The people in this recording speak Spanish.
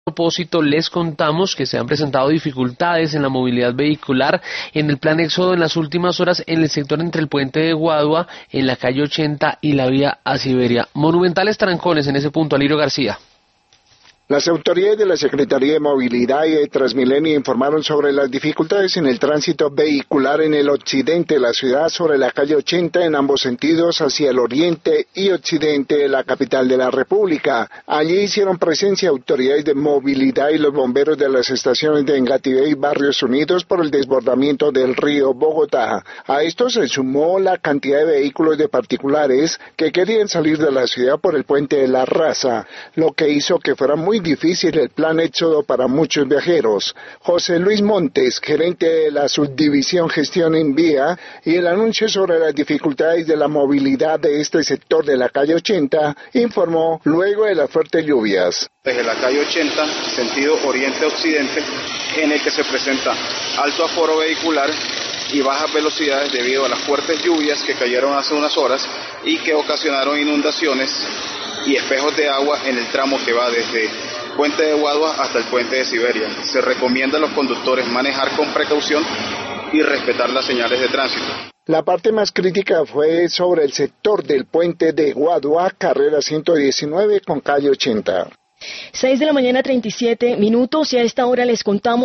Propósito, les contamos que se han presentado dificultades en la movilidad vehicular en el plan Éxodo en las últimas horas en el sector entre el puente de Guadua, en la calle 80 y la vía a Siberia. Monumentales trancones en ese punto. Alirio García. Las autoridades de la Secretaría de Movilidad y de Transmilenio informaron sobre las dificultades en el tránsito vehicular en el occidente de la ciudad sobre la calle 80 en ambos sentidos hacia el oriente y occidente de la capital de la República. Allí hicieron presencia autoridades de movilidad y los bomberos de las estaciones de Engativá y Barrios Unidos por el desbordamiento del río Bogotá. A esto se sumó la cantidad de vehículos de particulares que querían salir de la ciudad por el puente de la Raza, lo que hizo que fuera muy difícil el plan Éxodo para muchos viajeros. José Luis Montes, gerente de la subdivisión Gestión en Vía, y el anuncio sobre las dificultades de la movilidad de este sector de la calle 80, informó luego de las fuertes lluvias. Desde la calle 80, sentido oriente-occidente, en el que se presenta alto aforo vehicular y bajas velocidades debido a las fuertes lluvias que cayeron hace unas horas y que ocasionaron inundaciones y espejos de agua en el tramo que va desde Puente de Guadua hasta el Puente de Siberia. Se recomienda a los conductores manejar con precaución y respetar las señales de tránsito. La parte más crítica fue sobre el sector del Puente de Guadua, carrera 119 con calle 80. 6 de la mañana, 37 minutos, y a esta hora les contamos